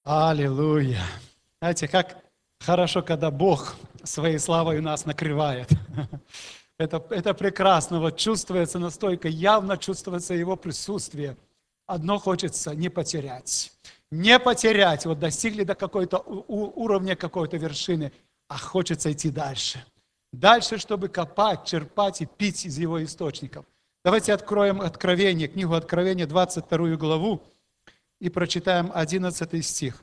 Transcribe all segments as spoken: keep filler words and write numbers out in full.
Аллилуйя! Знаете, как хорошо, когда Бог своей славой нас накрывает. Это, это прекрасно, вот чувствуется настолько, явно чувствуется Его присутствие. Одно хочется не потерять. Не потерять, вот достигли до какой-то уровня, какой-то вершины, а хочется идти дальше. Дальше, чтобы копать, черпать и пить из Его источников. Давайте откроем Откровение, книгу Откровения, двадцать вторую главу, и прочитаем одиннадцатый стих.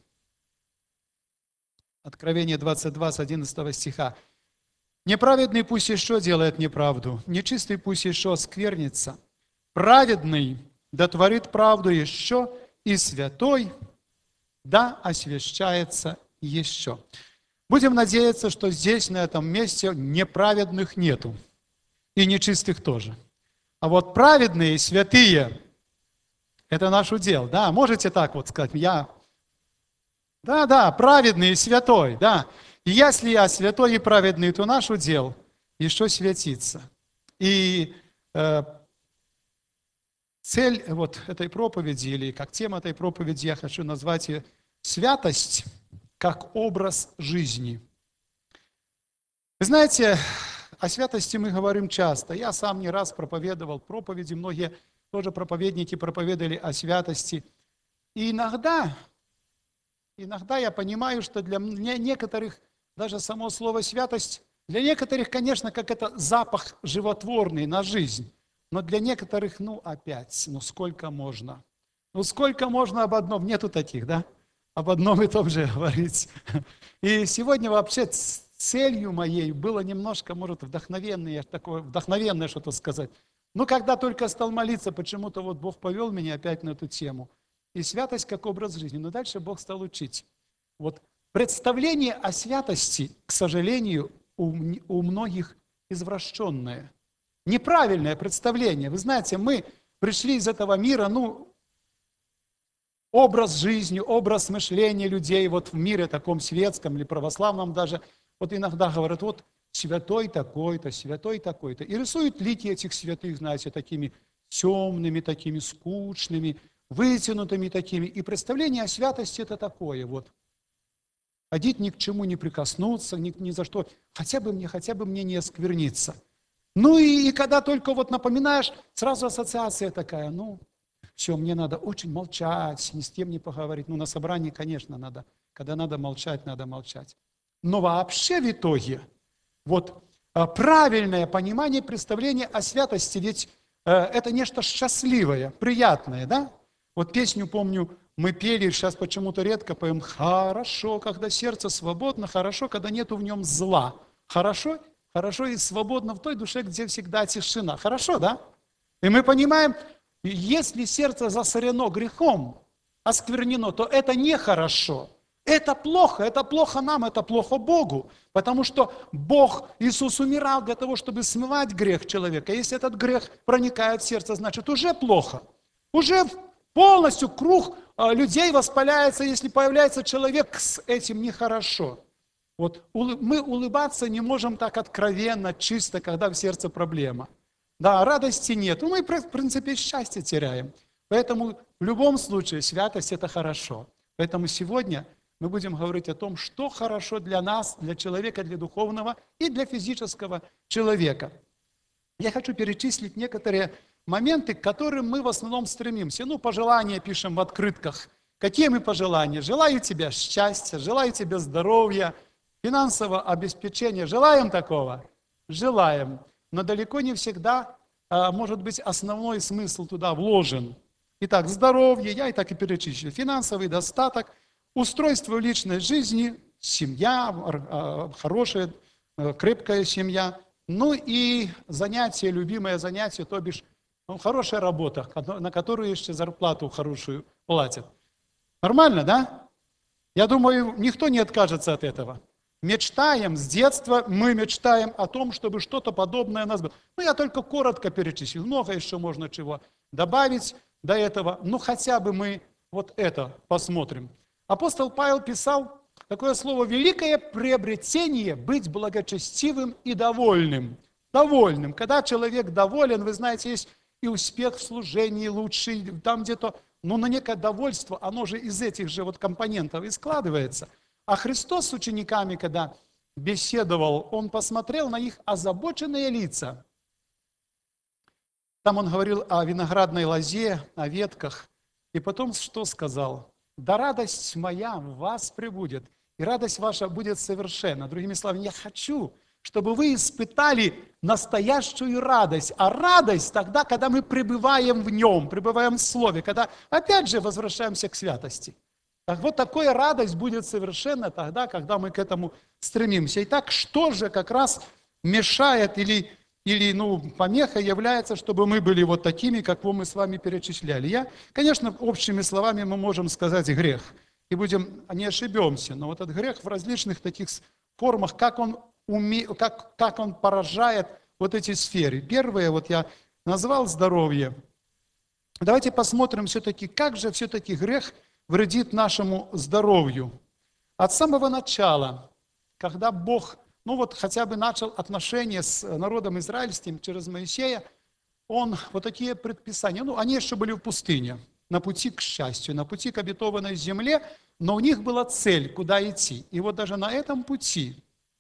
Откровение двадцать два с одиннадцатого стиха. «Неправедный пусть еще делает неправду, нечистый пусть еще сквернится. Праведный да творит правду еще, и святой да освящается еще». Будем надеяться, что здесь, на этом месте, неправедных нету, и нечистых тоже. А вот праведные, святые – это наш удел. Да, можете так вот сказать, я… Да, да, праведный и святой, да. И если я святой и праведный, то наш удел еще светиться. И э, цель вот этой проповеди, или как тема этой проповеди, я хочу назвать ее «Святость как образ жизни». Вы знаете, о святости мы говорим часто. Я сам не раз проповедовал проповеди, многие тоже проповедники проповедовали о святости. И иногда, иногда я понимаю, что для некоторых даже само слово «святость», для некоторых, конечно, как это запах животворный на жизнь, но для некоторых, ну, опять, ну, сколько можно? Ну, сколько можно об одном? Нету таких, да? Об одном и том же говорить. И сегодня вообще целью моей было немножко, может, вдохновенное, такое, вдохновенное что-то сказать. Но когда только стал молиться, почему-то вот Бог повел меня опять на эту тему. И святость как образ жизни. Но дальше Бог стал учить. Вот представление о святости, к сожалению, у, у многих извращенное. Неправильное представление. Вы знаете, мы пришли из этого мира, ну, образ жизни, образ мышления людей вот в мире таком светском или православном даже, вот иногда говорят, вот святой такой-то, святой такой-то. И рисуют лики этих святых, знаете, такими темными, такими скучными, вытянутыми такими. И представление о святости это такое вот. Ходить ни к чему не прикоснуться, ни, ни за что, хотя бы мне, хотя бы мне не оскверниться. Ну и, и когда только вот напоминаешь, сразу ассоциация такая, ну, все, мне надо очень молчать, ни с кем не поговорить. Ну, на собрании, конечно, надо. Когда надо молчать, надо молчать. Но вообще в итоге, вот правильное понимание, представление о святости, ведь э, это нечто счастливое, приятное, да? Вот песню, помню, мы пели, сейчас почему-то редко поем, «Хорошо, когда сердце свободно, хорошо, когда нету в нем зла». Хорошо, хорошо и свободно в той душе, где всегда тишина. Хорошо, да? И мы понимаем, если сердце засорено грехом, осквернено, то это нехорошо. Это плохо, это плохо нам, это плохо Богу. Потому что Бог, Иисус умирал для того, чтобы смывать грех человека. Если этот грех проникает в сердце, значит уже плохо. Уже полностью круг людей воспаляется, если появляется человек с этим нехорошо. Вот мы улыбаться не можем так откровенно, чисто, когда в сердце проблема. Да, радости нет. Ну, мы, в принципе, счастье теряем. Поэтому в любом случае святость – это хорошо. Поэтому сегодня мы будем говорить о том, что хорошо для нас, для человека, для духовного и для физического человека. Я хочу перечислить некоторые моменты, к которым мы в основном стремимся. Ну, пожелания пишем в открытках. Какие мы пожелания? Желаю тебе счастья, желаю тебе здоровья, финансового обеспечения. Желаем такого? Желаем. Но далеко не всегда, может быть, основной смысл туда вложен. Итак, здоровье, я и так и перечислю, финансовый достаток, устройство личной жизни, семья, хорошая, крепкая семья, ну и занятие, любимое занятие, то бишь ну, хорошая работа, на которую еще зарплату хорошую платят. Нормально, да? Я думаю, никто не откажется от этого. Мечтаем, с детства мы мечтаем о том, чтобы что-то подобное у нас было. Ну, я только коротко перечислил, много еще можно чего добавить до этого. Ну, хотя бы мы вот это посмотрим. Апостол Павел писал такое слово «великое приобретение быть благочестивым и довольным». Довольным. Когда человек доволен, вы знаете, есть и успех в служении лучший, там где-то но на некое довольство, оно же из этих же вот компонентов и складывается. А Христос с учениками, когда беседовал, Он посмотрел на их озабоченные лица. Там Он говорил о виноградной лозе, о ветках. И потом что сказал? «Да радость моя в вас пребудет, и радость ваша будет совершенна». Другими словами, я хочу, чтобы вы испытали настоящую радость. А радость тогда, когда мы пребываем в Нем, пребываем в Слове, когда опять же возвращаемся к святости. Так вот, такая радость будет совершенна тогда, когда мы к этому стремимся. Итак, что же как раз мешает или, или ну, помеха является, чтобы мы были вот такими, как мы с вами перечисляли? Я, конечно, общими словами мы можем сказать грех. И будем, не ошибемся, но вот этот грех в различных таких формах, как он, уме, как, как он поражает вот эти сферы. Первое, вот я назвал здоровье. Давайте посмотрим все-таки, как же все-таки грех вредит нашему здоровью. От самого начала, когда Бог, ну вот хотя бы начал отношения с народом израильским через Моисея, Он вот такие предписания, ну они еще были в пустыне, на пути к счастью, на пути к обетованной земле, но у них была цель, куда идти. И вот даже на этом пути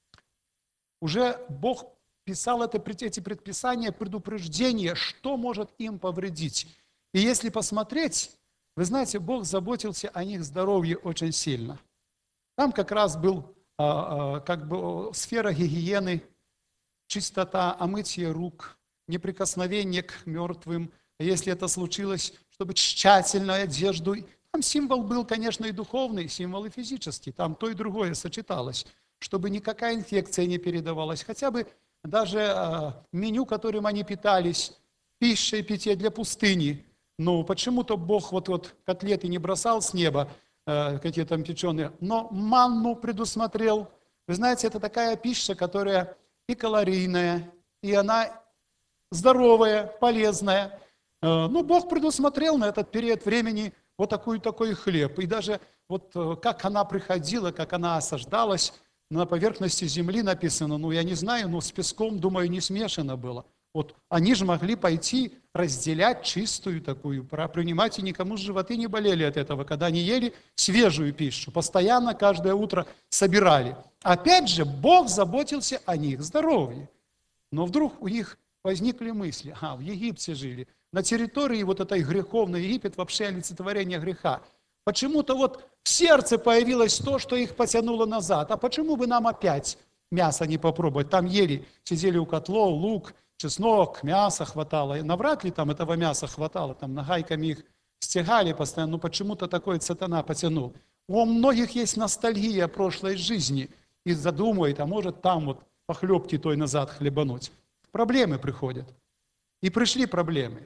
уже Бог писал это, эти предписания, предупреждения, что может им повредить. И если посмотреть, вы знаете, Бог заботился о них здоровье очень сильно. Там как раз был а, а, как бы сфера гигиены, чистота, омытие рук, неприкосновение к мертвым. А если это случилось, чтобы тщательную одежду. Там символ был, конечно, и духовный, символ и физический. Там то и другое сочеталось, чтобы никакая инфекция не передавалась. Хотя бы даже а, меню, которым они питались, пища и питье для пустыни. Ну, почему-то Бог вот, вот котлеты не бросал с неба, э, какие там печеные, но манну предусмотрел. Вы знаете, это такая пища, которая и калорийная, и она здоровая, полезная. Э, ну, Бог предусмотрел на этот период времени вот такой, такой хлеб. И даже вот э, как она приходила, как она осаждалась, на поверхности земли написано, ну, я не знаю, но с песком, думаю, не смешано было. Вот они же могли пойти разделять чистую такую, принимать, и никому животы не болели от этого, когда они ели свежую пищу, постоянно каждое утро собирали. Опять же, Бог заботился о них здоровье. Но вдруг у них возникли мысли, а, в Египте жили, на территории вот этой греховной, Египет вообще олицетворение греха. Почему-то вот в сердце появилось то, что их потянуло назад. А почему бы нам опять мясо не попробовать? Там ели, сидели у котлов, лук, чеснок, мясо хватало. И навряд ли там этого мяса хватало, там нагайками их стягали постоянно, но почему-то такой сатана потянул. У многих есть ностальгия прошлой жизни и задумывает, а может там вот похлебки той назад хлебануть. Проблемы приходят. И пришли проблемы.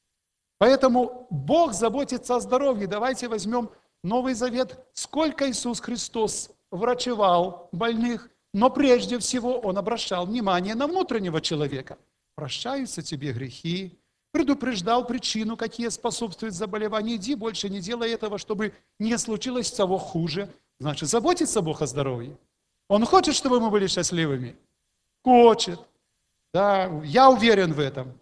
Поэтому Бог заботится о здоровье. Давайте возьмем Новый Завет. Сколько Иисус Христос врачевал больных, но прежде всего Он обращал внимание на внутреннего человека. Прощаются тебе грехи, предупреждал причину, какие способствуют заболеванию. Иди, больше не делай этого, чтобы не случилось того хуже. Значит, заботится Бог о здоровье. Он хочет, чтобы мы были счастливыми? Хочет. Да, я уверен в этом.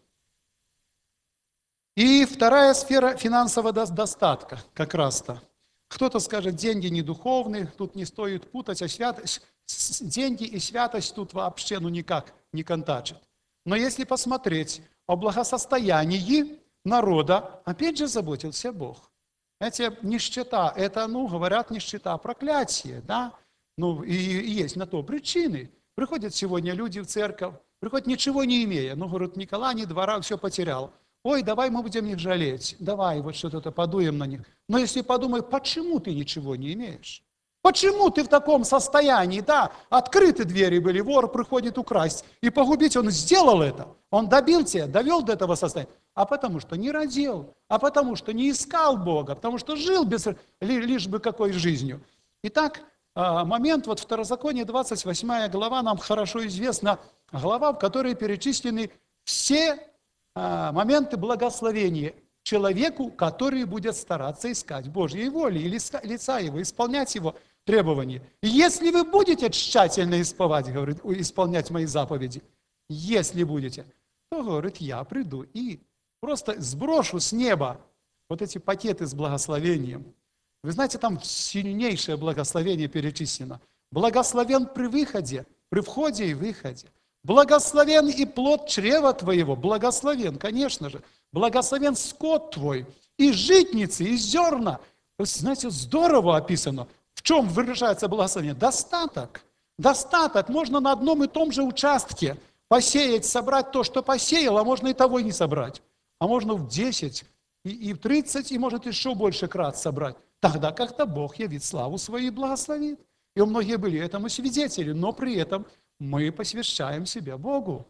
И вторая сфера финансового достатка, как раз-то. Кто-то скажет, деньги не духовные, тут не стоит путать, а святость, деньги и святость тут вообще ну никак не контачат. Но если посмотреть о благосостоянии народа, опять же заботился Бог. Знаете, нищета, это, ну, говорят, нищета, проклятие, да? Ну, и, и есть на то причины. Приходят сегодня люди в церковь, приходят ничего не имея. Ну, говорят, Николай, ни двора, все потерял. Ой, давай мы будем их жалеть, давай вот что-то подуем на них. Но если подумай, почему ты ничего не имеешь? Почему ты в таком состоянии? Да, открыты двери были, вор приходит украсть, и погубить он сделал это. Он добил тебя, довел до этого состояния. А потому что не родил, а потому что не искал Бога, потому что жил без, лишь бы какой жизнью. Итак, момент, вот Второзаконие, двадцать восьмая глава, нам хорошо известна, глава, в которой перечислены все моменты благословения человеку, который будет стараться искать Божьей воли и лица Его, исполнять Его требования. Если вы будете тщательно исполнять, говорит, исполнять мои заповеди, если будете, то, говорит, я приду и просто сброшу с неба вот эти пакеты с благословением. Вы знаете, там сильнейшее благословение перечислено. Благословен при выходе, при входе и выходе. Благословен и плод чрева твоего. Благословен, конечно же. Благословен скот твой, и житницы, и зерна. Вы знаете, здорово описано. В чем выражается благословение? Достаток. Достаток. Можно на одном и том же участке посеять, собрать то, что посеял, а можно и того и не собрать. А можно в десять, и, и в тридцать, и может еще больше крат собрать. Тогда как-то Бог явит славу свою и благословит. И у многих были этому свидетели, но при этом мы посвящаем себя Богу.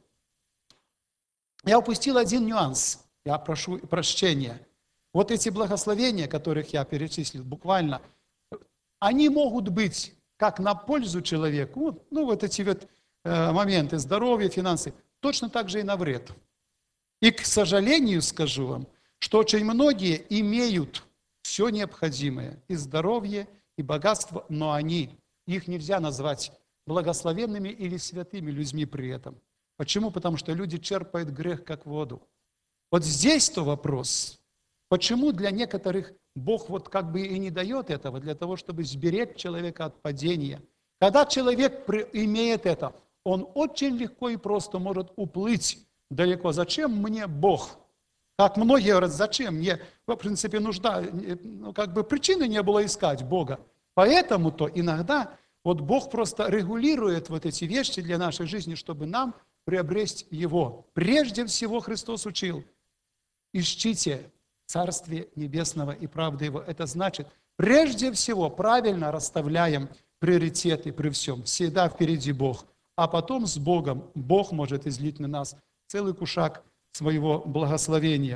Я упустил один нюанс. Я прошу прощения. Вот эти благословения, которых я перечислил, буквально, они могут быть как на пользу человеку, ну вот эти вот э, моменты здоровья, финансы, точно так же и на вред. И, к сожалению, скажу вам, что очень многие имеют все необходимое, и здоровье, и богатство, но они, их нельзя назвать благословенными или святыми людьми при этом. Почему? Потому что люди черпают грех как воду. Вот здесь-то вопрос, почему для некоторых Бог вот как бы и не дает этого, для того, чтобы сберечь человека от падения. Когда человек имеет это, он очень легко и просто может уплыть далеко. Зачем мне Бог? Как многие говорят, зачем? Мне, в принципе, нужда, ну, как бы причины не было искать Бога. Поэтому-то иногда вот Бог просто регулирует вот эти вещи для нашей жизни, чтобы нам приобрести Его. Прежде всего Христос учил: ищите Царствие Небесного и правды Его. Это значит, прежде всего правильно расставляем приоритеты при всем. Всегда впереди Бог. А потом с Богом Бог может излить на нас целый кушак своего благословения.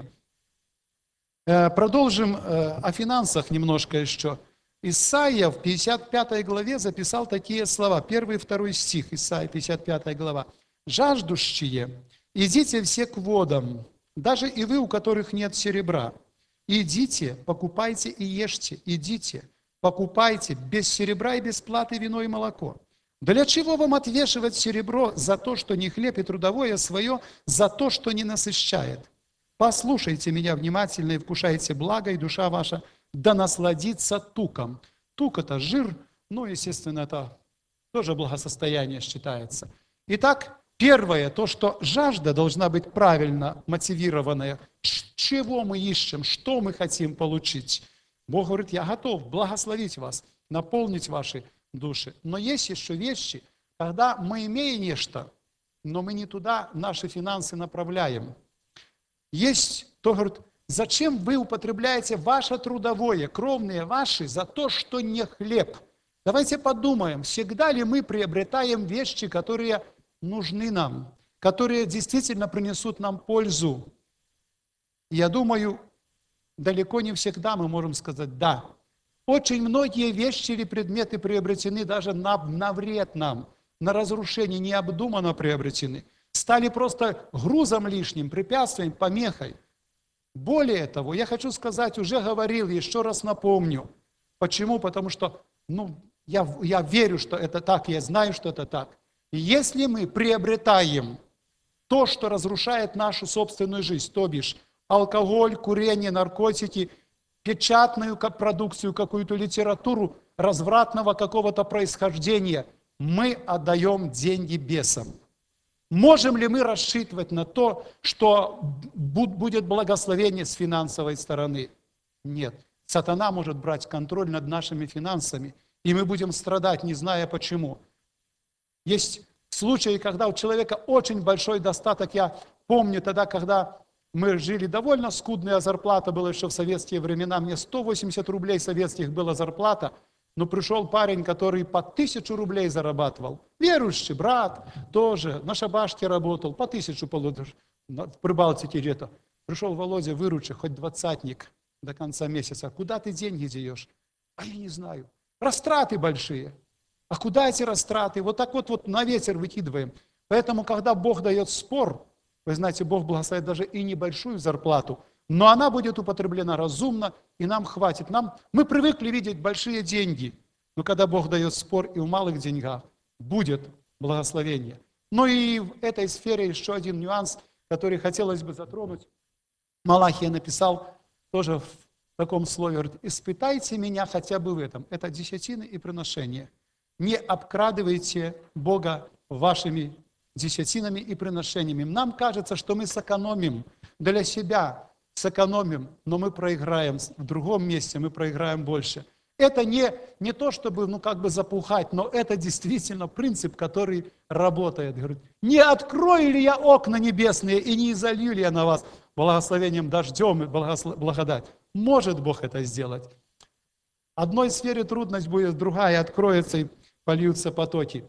Продолжим о финансах немножко еще. Исаия в пятьдесят пятой главе записал такие слова. Первый и второй стих, Исаия, пятьдесят пятая глава. «Жаждущие, идите все к водам, даже и вы, у которых нет серебра. Идите, покупайте и ешьте, идите, покупайте без серебра и без платы вино и молоко. Для чего вам отвешивать серебро за то, что не хлеб, и трудовое свое за то, что не насыщает? Послушайте меня внимательно и вкушайте благо, и душа ваша да насладится туком». Тук – это жир, ну, естественно, это тоже благосостояние считается. Итак, первое, то, что жажда должна быть правильно мотивированная. Чего мы ищем, что мы хотим получить? Бог говорит: я готов благословить вас, наполнить ваши души. Но есть еще вещи, когда мы имеем нечто, но мы не туда наши финансы направляем. Есть, кто говорит: зачем вы употребляете ваше трудовое, кровные ваши, за то, что не хлеб? Давайте подумаем, всегда ли мы приобретаем вещи, которые нужны нам, которые действительно принесут нам пользу? Я думаю, далеко не всегда мы можем сказать «да». Очень многие вещи или предметы приобретены даже на, на вред нам, на разрушение, необдуманно приобретены. Стали просто грузом лишним, препятствием, помехой. Более того, я хочу сказать, уже говорил, еще раз напомню. Почему? Потому что ну, я, я верю, что это так, я знаю, что это так. И если мы приобретаем то, что разрушает нашу собственную жизнь, то бишь алкоголь, курение, наркотики, печатную продукцию, какую-то литературу развратного какого-то происхождения, мы отдаем деньги бесам. Можем ли мы рассчитывать на то, что будет благословение с финансовой стороны? Нет. Сатана может брать контроль над нашими финансами, и мы будем страдать, не зная почему. Есть случаи, когда у человека очень большой достаток. Я помню тогда, когда мы жили довольно скудная зарплата была еще в советские времена. Мне сто восемьдесят рублей советских была зарплата. Но пришел парень, который по тысячу рублей зарабатывал. Верующий брат тоже, на шабашке работал, по тысячу получил, в Прибалтике где-то. Пришел: Володя, выручи, хоть двадцатник до конца месяца. Куда ты деньги деешь? А я не знаю. Растраты большие. А куда эти растраты? Вот так вот, вот на ветер выкидываем. Поэтому, когда Бог дает спор, вы знаете, Бог благословит даже и небольшую зарплату, но она будет употреблена разумно, и нам хватит. Нам, мы привыкли видеть большие деньги, но когда Бог дает спор, и в малых деньгах будет благословение. Но и в этой сфере еще один нюанс, который хотелось бы затронуть. Малахия написал тоже в в таком слове, говорит, испытайте меня хотя бы в этом. Это десятины и приношения. Не обкрадывайте Бога вашими десятинами и приношениями. Нам кажется, что мы сэкономим для себя, сэкономим, но мы проиграем. В другом месте мы проиграем больше. Это не, не то, чтобы ну, как бы запухать, но это действительно принцип, который работает. Говорит, не открою ли я окна небесные и не изолью ли я на вас благословением дождем и благодать? Может Бог это сделать. Одной сфере трудность будет, другая откроется и польются потоки.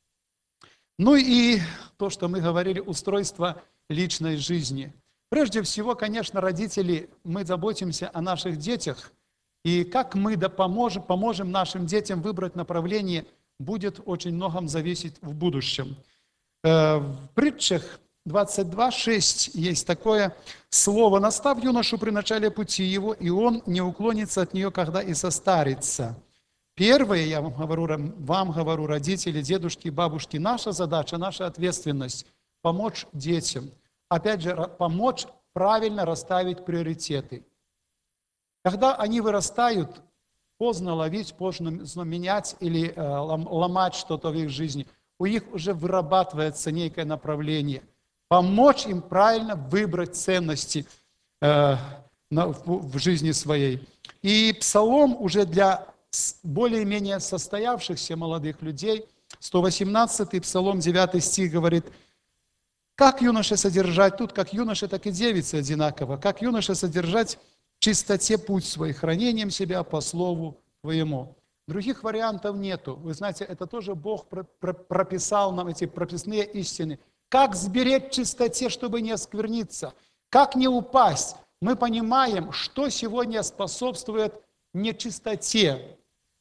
Ну и то, что мы говорили, устройство личной жизни. Прежде всего, конечно, родители, мы заботимся о наших детях, и как мы да поможем, поможем нашим детям выбрать направление, будет очень многом зависеть в будущем. В притчах двадцать два шесть есть такое слово: «Настав юношу при начале пути его, и он не уклонится от нее, когда и состарится». Первое, я вам говорю, вам говорю, родители, дедушки, бабушки, наша задача, наша ответственность – помочь детям. Опять же, помочь правильно расставить приоритеты. Когда они вырастают, поздно ловить, поздно менять или э, ломать что-то в их жизни. У них уже вырабатывается некое направление. Помочь им правильно выбрать ценности э, на, в, в жизни своей. И псалом уже для более-менее состоявшихся молодых людей, сто восемнадцатый псалом, девятый стих говорит: «Как юноше содержать», тут как юноше, так и девице одинаково, «как юноше содержать в чистоте путь свой, хранением себя по слову твоему». Других вариантов нету. Вы знаете, это тоже Бог прописал нам эти прописные истины. Как сберечь в чистоте, чтобы не оскверниться? Как не упасть? Мы понимаем, что сегодня способствует нечистоте.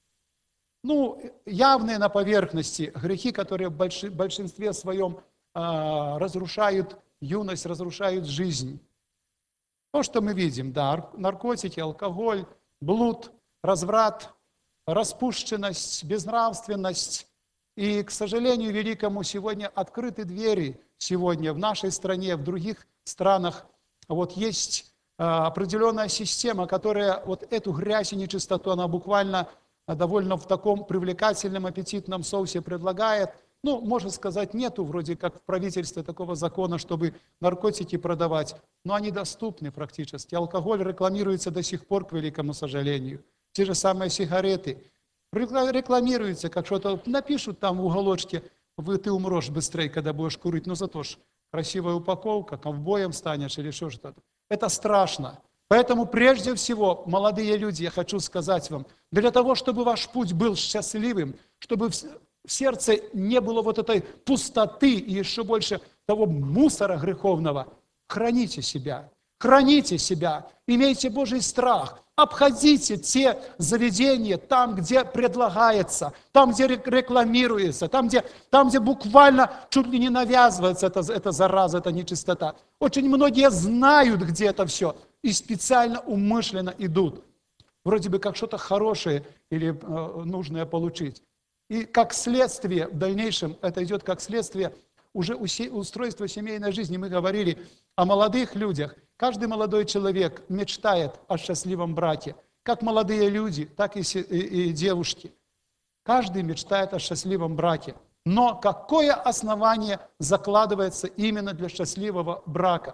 Ну, явные на поверхности грехи, которые в большинстве своем э, разрушают юность, разрушают жизнь. То, что мы видим, да, наркотики, алкоголь, блуд, разврат, распущенность, безнравственность. И, к сожалению, великому, сегодня открыты двери, сегодня в нашей стране, в других странах. Вот есть э, определенная система, которая вот эту грязь и нечистоту, она буквально довольно в таком привлекательном, аппетитном соусе предлагает. Ну, можно сказать, нету вроде как в правительстве такого закона, чтобы наркотики продавать, но они доступны практически. Алкоголь рекламируется до сих пор, к великому сожалению. Те же самые сигареты рекламируются, как что-то напишут там в уголочке: вы, ты умрешь быстрее, когда будешь курить, но зато ж красивая упаковка, ковбоем станешь или еще что-то. Это страшно. Поэтому прежде всего, молодые люди, я хочу сказать вам, для того, чтобы ваш путь был счастливым, чтобы в сердце не было вот этой пустоты и еще больше того мусора греховного, храните себя, храните себя, имейте Божий страх, обходите те заведения там, где предлагается, там, где рекламируется, там, где, там, где буквально чуть ли не навязывается эта, эта зараза, эта нечистота. Очень многие знают, где это все, и специально, умышленно идут, вроде бы как что-то хорошее или э, нужное получить. И как следствие, в дальнейшем, это идет как следствие уже устройства семейной жизни. Мы говорили о молодых людях. Каждый молодой человек мечтает о счастливом браке. Как молодые люди, так и, и, и девушки. Каждый мечтает о счастливом браке. Но какое основание закладывается именно для счастливого брака?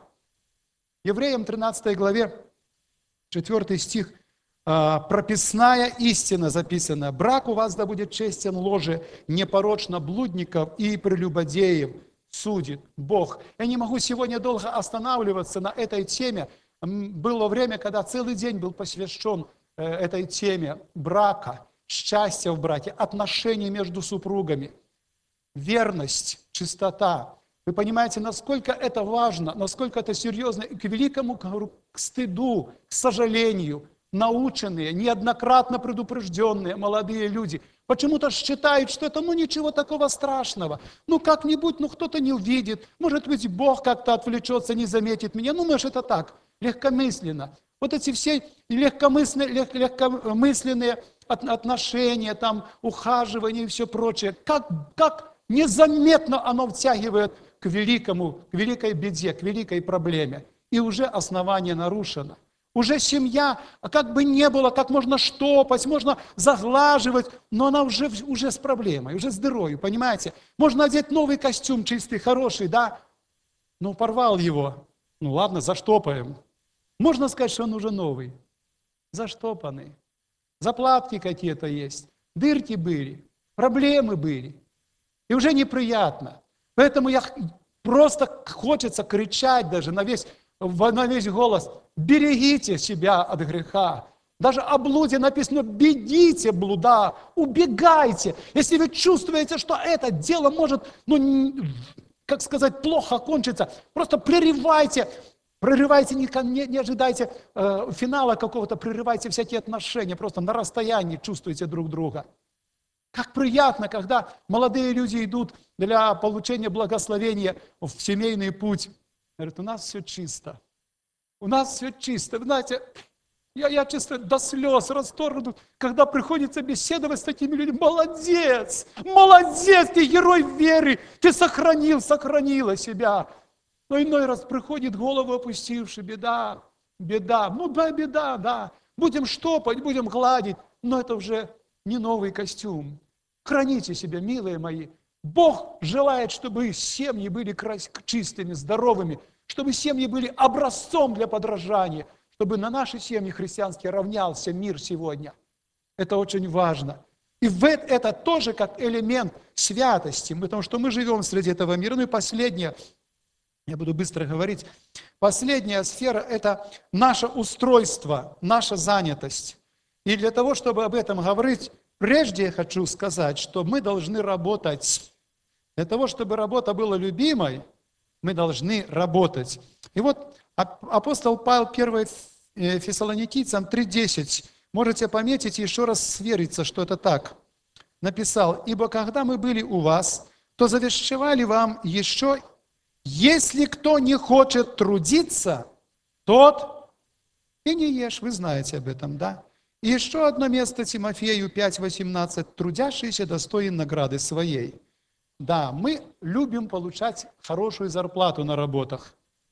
Евреям тринадцатой главе, четвёртый стих, прописная истина записана: «Брак у вас да будет честен ложе, непорочно блудников и прелюбодеев судит Бог». Я не могу сегодня долго останавливаться на этой теме. Было время, когда целый день был посвящен этой теме брака, счастья в браке, отношений между супругами, верность, чистота. Вы понимаете, насколько это важно, насколько это серьезно, и к великому к стыду, к сожалению, наученные, неоднократно предупрежденные молодые люди почему-то считают, что это ну ничего такого страшного. Ну как-нибудь, ну кто-то не увидит, может быть Бог как-то отвлечется, не заметит меня. Ну может это так, легкомысленно. Вот эти все легкомысленные, лег, легкомысленные отношения, там, ухаживания и все прочее, как, как незаметно оно втягивает к великому, к великой беде, к великой проблеме. И уже основание нарушено. Уже семья, как бы не было, как можно штопать, можно заглаживать, но она уже, уже с проблемой, уже с дырой, понимаете? Можно одеть новый костюм чистый, хороший, да? Ну, порвал его. Ну, ладно, заштопаем. Можно сказать, что он уже новый, заштопанный. Заплатки какие-то есть, дырки были, проблемы были. И уже неприятно. Поэтому я просто хочется кричать даже на весь, на весь голос: берегите себя от греха. Даже о блуде написано: бегите блуда, убегайте. Если вы чувствуете, что это дело может, ну, как сказать, плохо кончиться, просто прерывайте. Прерывайте, не, не, не ожидайте э, финала какого-то, прерывайте всякие отношения, просто на расстоянии чувствуете друг друга. Как приятно, когда молодые люди идут для получения благословения в семейный путь. Говорят: у нас все чисто. У нас все чисто. Вы знаете, я, я чисто до слез расторгнут, когда приходится беседовать с такими людьми. Молодец! Молодец! Ты герой веры! Ты сохранил, сохранила себя. Но иной раз приходит голову опустивший: беда, беда. Ну да, беда, да. Будем штопать, будем гладить, но это уже не новый костюм. Храните себя, милые мои. Бог желает, чтобы семьи были чистыми, здоровыми, чтобы семьи были образцом для подражания, чтобы на наши семьи христианские равнялся мир сегодня. Это очень важно. И в это тоже как элемент святости, потому что мы живем среди этого мира. Ну и последнее, я буду быстро говорить, последняя сфера – это наше устройство, наша занятость. И для того, чтобы об этом говорить, прежде я хочу сказать, что мы должны работать. Для того, чтобы работа была любимой, мы должны работать. И вот апостол Павел, первый Фессалоникийцам три десять, можете пометить и еще раз свериться, что это так. Написал: «Ибо когда мы были у вас, то завещевали вам еще, если кто не хочет трудиться, тот и не ешь». Вы знаете об этом, да? И еще одно место Тимофею пять восемнадцать. «Трудящийся достоин награды своей». Да, мы любим получать хорошую зарплату на работах.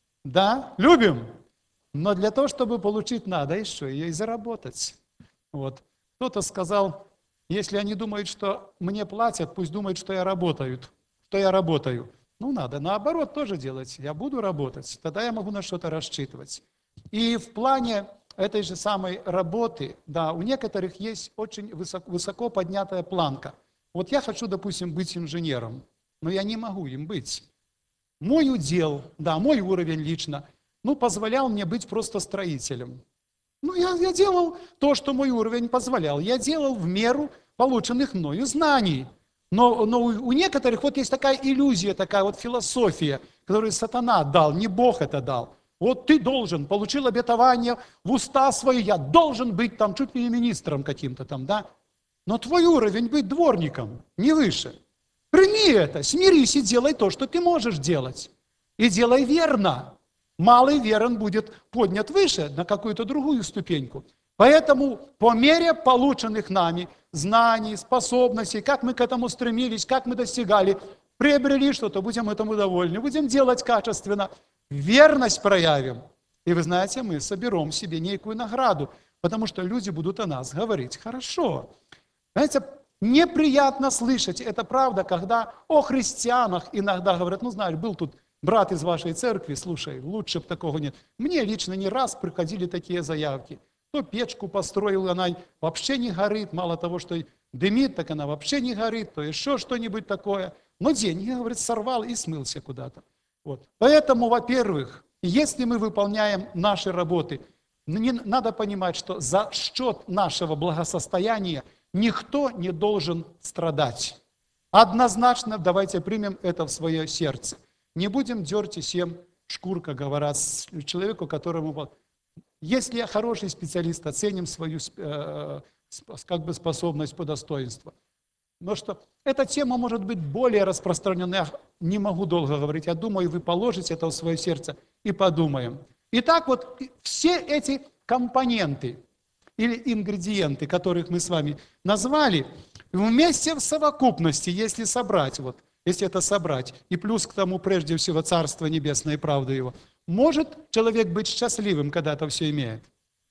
Да, любим. Но для того, чтобы получить, надо еще ее и заработать. Вот. Кто-то сказал: если они думают, что мне платят, пусть думают, что я работаю. Что я работаю. Ну, надо наоборот тоже делать. Я буду работать, тогда я могу на что-то рассчитывать. И в плане этой же самой работы, да, у некоторых есть очень высоко, высоко поднятая планка. Вот я хочу, допустим, быть инженером, но я не могу им быть. Мой удел, да, мой уровень лично, ну, позволял мне быть просто строителем. Ну, я, я делал то, что мой уровень позволял. Я делал в меру полученных мною знаний. Но, но у некоторых вот есть такая иллюзия, такая вот философия, которую сатана дал, не Бог это дал. Вот ты должен, получил обетование в уста свои, я должен быть там чуть ли не министром каким-то там, да? Но твой уровень быть дворником, не выше. Прими это, смирись и делай то, что ты можешь делать. И делай верно. Малый верен будет поднят выше, на какую-то другую ступеньку. Поэтому по мере полученных нами знаний, способностей, как мы к этому стремились, как мы достигали, приобрели что-то, будем этому довольны, будем делать качественно, верность проявим. И вы знаете, мы соберем себе некую награду, потому что люди будут о нас говорить хорошо. Знаете, неприятно слышать, это правда, когда о христианах иногда говорят: ну, знаешь, был тут брат из вашей церкви, слушай, лучше бы такого нет. Мне лично не раз приходили такие заявки. То печку построил, она вообще не горит, мало того, что дымит, так она вообще не горит, то еще что-нибудь такое. Но деньги, говорит, сорвал и смылся куда-то. Вот. Поэтому, во-первых, если мы выполняем наши работы, не, надо понимать, что за счет нашего благосостояния никто не должен страдать. Однозначно давайте примем это в свое сердце. Не будем дерти всем шкур, как говорят, человеку, которому... Если я хороший специалист, оценим свою э, как бы способность по достоинству. Но что эта тема может быть более распространенной. Я не могу долго говорить. Я думаю, вы положите это в свое сердце и подумаем. Итак, вот все эти компоненты или ингредиенты, которых мы с вами назвали, вместе в совокупности, если собрать, вот, если это собрать, и плюс к тому, прежде всего, Царство Небесное и правда Его, может человек быть счастливым, когда это все имеет?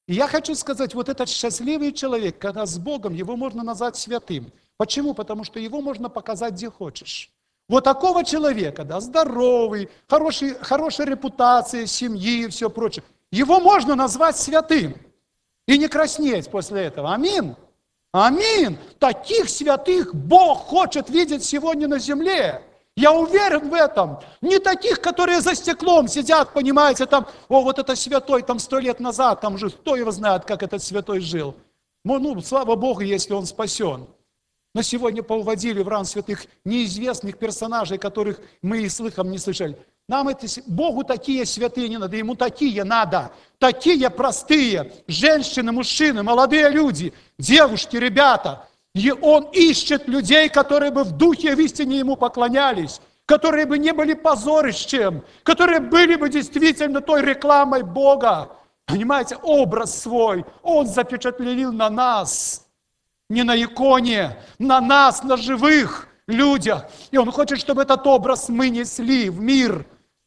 И я хочу сказать, вот этот счастливый человек, когда с Богом, его можно назвать святым. Почему? Потому что его можно показать, где хочешь. Вот такого человека, да, здоровый, хороший, хорошая репутация семьи и все прочее, его можно назвать святым и не краснеть после этого. Аминь. Аминь. Таких святых Бог хочет видеть сегодня на земле. Я уверен в этом. Не таких, которые за стеклом сидят, понимаете, там, о, вот это святой, там сто лет назад, там же, кто его знает, как этот святой жил. Ну, ну, слава Богу, если он спасен. Но сегодня поуводили в ран святых неизвестных персонажей, которых мы и слыхом не слышали. Нам это, Богу такие святые не надо, ему такие надо. Такие простые женщины, мужчины, молодые люди, девушки, ребята. И он ищет людей, которые бы в духе и в истине ему поклонялись, которые бы не были позорищем, которые были бы действительно той рекламой Бога. Понимаете, образ свой он запечатлел на нас. Не на иконе, на нас, на живых людях. И он хочет, чтобы этот образ мы несли в мир.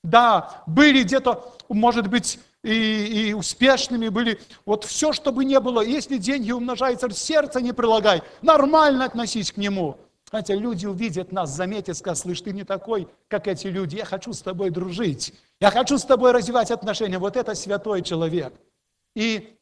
Да, были где-то, может быть, и, и успешными были. Вот все, чтобы не было. Если деньги умножаются, сердце не прилагай. Нормально относись к нему. Знаете, люди увидят нас, заметят, скажут, слышь, ты не такой, как эти люди. Я хочу с тобой дружить. Я хочу с тобой развивать отношения. Вот это святой человек. И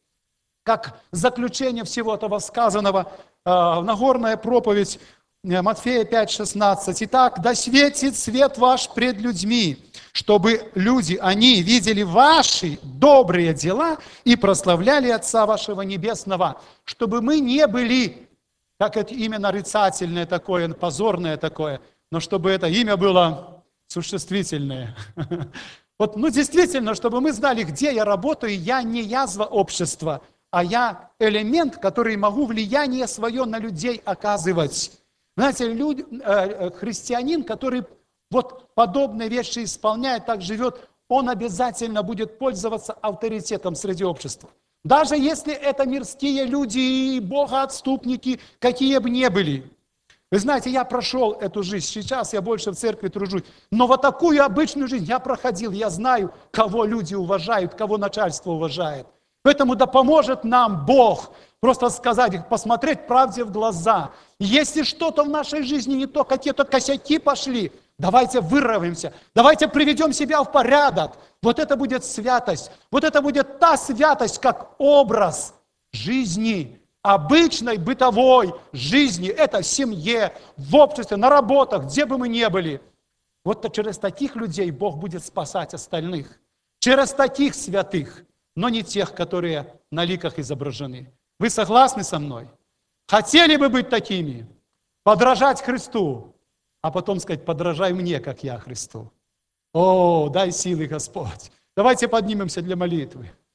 как заключение всего этого сказанного, Нагорная проповедь, Матфея пять шестнадцать. «Итак, да светит свет ваш пред людьми, чтобы люди, они видели ваши добрые дела и прославляли Отца вашего Небесного». Чтобы мы не были, как это имя нарицательное такое, позорное такое, но чтобы это имя было существительное. Вот, ну, действительно, чтобы мы знали, где я работаю, я не язва общества, а я элемент, который могу влияние свое на людей оказывать. Знаете, люди, э, христианин, который вот подобные вещи исполняет, так живет, он обязательно будет пользоваться авторитетом среди общества. Даже если это мирские люди и богоотступники, какие бы ни были. Вы знаете, я прошел эту жизнь, сейчас я больше в церкви тружусь, но вот такую обычную жизнь я проходил, я знаю, кого люди уважают, кого начальство уважает. Поэтому да поможет нам Бог просто сказать, посмотреть правде в глаза. Если что-то в нашей жизни не то, какие-то косяки пошли, давайте выровняемся, давайте приведем себя в порядок. Вот это будет святость, вот это будет та святость, как образ жизни, обычной бытовой жизни. Это в семье, в обществе, на работах, где бы мы ни были. Вот через таких людей Бог будет спасать остальных. Через таких святых. Но не тех, которые на ликах изображены. Вы согласны со мной? Хотели бы быть такими? Подражать Христу, а потом сказать, подражай мне, как я Христу. О, дай силы, Господь. Давайте поднимемся для молитвы.